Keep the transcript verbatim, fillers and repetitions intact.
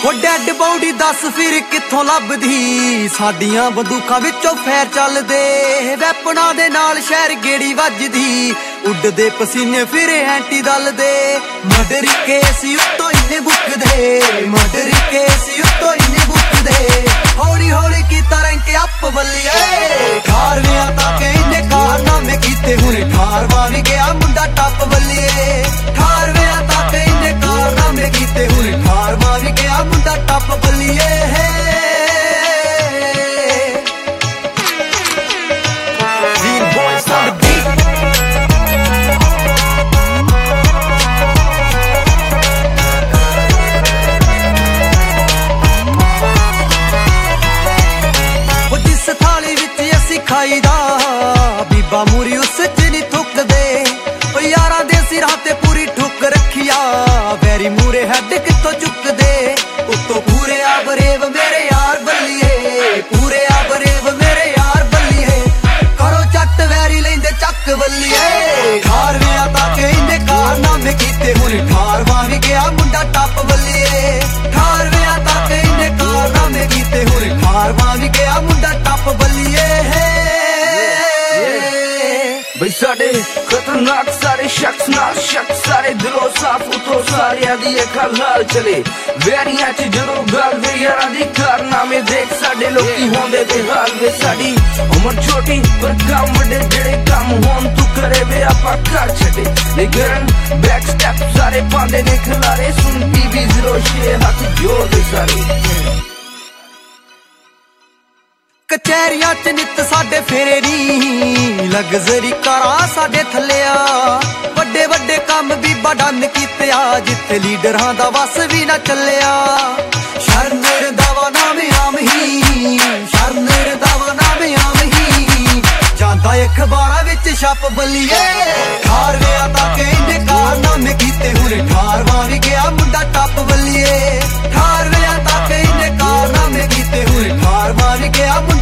ਉਹ dad body ਦੱਸ ਫਿਰ ਕਿੱਥੋਂ ਲੱਭਦੀ, ਸਾਡੀਆਂ ਬੰਦੂਕਾਂ ਵਿੱਚੋਂ ਫੈਰ ਚੱਲਦੇ, ਵੈਪਨਾਂ ਦੇ ਨਾਲ ਸ਼ਹਿਰ ਗੇੜੀ ਵੱਜਦੀ, ਉੱਡਦੇ ਪਸੀਨੇ ਫਿਰ ਐਂਟੀ ਦਲ ਦੇ। ਮਰਡਰ ਕੇਸ ਉੱਤੋਂ ਇੰਨੇ ਬੁੱਕਦੇ, ਮਰਡਰ ਕੇਸ ਉੱਤੋਂ ਇੰਨੇ ਬੁੱਕਦੇ, ਹੌਲੀ ਹੌਲੀ ਕੀਤਾ ਰੈਂਕ ਅੱਪ ਬੱਲੀਏ। ਅਠਾਰਵਿਆਂ ਤੱਕ ਇੰਨੇ ਕਾਰਨਾਮੇ ਕੀਤੇ, ਹੁਣ ਅਠਾਰਵਾਂ ਵੀ ਗਿਆ ਮੁੰਡਾ ਟੱਪ ਬੱਲੀਏ। ਅਠਾਰਵਿਆਂ ਤੱਕ ਇੰਨੇ ਕਾਰਨਾਮੇ ਕੀਤੇ, ਹੁਣ ਅਠਾਰਵਾਂ ਵੀ ਗਿਆ ਮੁੰਡਾ ਟੱਪ ਬੱਲੀਏ। ਖਾਈਦਾ ਬੀਬਾ ਮੂਰੀ ਉਸ ਚ ਨੀ ਥੁੱਕਦੇ, ਓ ਯਾਰਾਂ ਦੇ ਸਿਰਾਂ ਤੇ ਪੂਰੀ ਠੁੱਕ ਰੱਖਿਆ, ਵੈਰੀ ਮੂਰੇ ਹੈਡ ਕਿੱਥੋਂ ਚੁੱਕਦੇ। ਉੱਤੋਂ ਪੂਰੇ ਆ ਬਰੇਵ ਮੇਰੇ ਯਾਰ ਬੱਲੀਏ, ਪੂਰੇ ਆ ਬਰੇਵ ਮੇਰੇ ਯਾਰ ਬੱਲੀਏ, ਕਰੋ ਚੱਟ ਵੈਰੀ ਲੈਂਦੇ ਚੱਕ ਬੱਲੀਏ। ਅਠਾਰਵਿਆਂ ਤੱਕ ਇੰਨੇ ਕਾਰਨਾਮੇ ਕੀਤੇ, ਹੁਣ ਅਠਾਰਵਾਂ ਵੀ ਗਿਆ ਮੁੰਡਾ ਟੱਪ ਬੱਲੀਏ। ਅਠਾਰਵਿਆਂ ਤੱਕ ਇੰਨੇ ਕਾਰਨਾਮੇ ਕੀਤੇ, ਹੁਣ ਅਠਾਰਵਾਂ ਵੀ ਗਿਆ ਮੁੰਡਾ ਟੱਪ ਬੱਲੀਏ। ਬਈ ਸਾਡੇ ਖਤਰਨਾਕ ਸਾਰੇ ਸ਼ਖਸ ਨਾਲ ਸ਼ਖਸ, ਸਾਰੇ ਦਿਲੋਂ ਸਾਫ ਉਤੋਂ ਸਾਰਿਆਂ ਦੀ ਅੱਖਾਂ ਲਾਲ ਚਲੇ। ਵੈਰੀਆਂ ਚ ਜਦੋਂ ਗੱਲ ਵੇ ਯਾਰਾਂ ਦੀ ਕਾਰਨਾਮੇ ਦੇਖ, ਸਾਡੇ ਲੋਕੀ ਹੁੰਦੇ ਬੇਹਾਲ ਵੇ। ਸਾਡੀ ਉਮਰ ਛੋਟੀ ਪਰ ਕੰਮ ਵੱਡੇ, ਜਿਹੜੇ ਕੰਮ ਹੋਣ ਤੂੰ ਕਰੇ ਵੇ ਆਪਾਂ ਕਰ ਛੱਡੇ। ਲੇਕਿਨ ਬੈਕ ਸਟੈਪ ਸਾਰੇ ਪਾਉਂਦੇ ਨੇ ਖਿਲਾਰੇ, ਸੁਣ ਪੀ ਵੀ ਜ਼ੀਰੋ ਛੇ ਹੱਥ ਜੋੜਦੇ ਸਾਰੇ। ਕਚਹਿਰੀਆਂ ਚ ਨਿੱਤ ਸਾਡੇ ਫੇਰੇ ਨੀ, ਲਗਜ਼ਰੀ ਕਾਰਾਂ ਸਾਡੇ ਥੱਲਿਆ, ਵੱਡੇ ਵੱਡੇ ਕੰਮ ਬੀਬਾ ਡਨ ਕੀਤਿਆ, ਜਿੱਥੇ ਲੀਡਰਾਂ ਦਾ ਵਸ ਵੀ ਨਾ ਚੱਲਿਆ। ਸ਼ਰਨ ਰੰਧਾਵਾ ਨਾਮ ਆਮ ਹੀ, ਸ਼ਰਨ ਰੰਧਾਵਾ ਨਾਮ ਆਮ ਹੀ, ਜਾਂਦਾ ਅਖਬਾਰਾਂ ਵਿੱਚ ਛਪ ਬੱਲੀਏ। ਅਠਾਰਵਿਆਂ ਤੱਕ ਇੰਨੇ ਕਾਰਨਾਮੇ ਕੀਤੇ, ਹੁਣ ਅਠਾਰਵਾਂ ਵੀ ਗਿਆ ਮੁੰਡਾ ਟੱਪ ਬੱਲੀਏ। ਅਠਾਰਵਿਆਂ ਤੱਕ ਇੰਨੇ ਕਾਰਨਾਮੇ ਕੀਤੇ, ਹੁਣ ਅਠਾਰਵਾਂ ਵੀ ਗਿਆ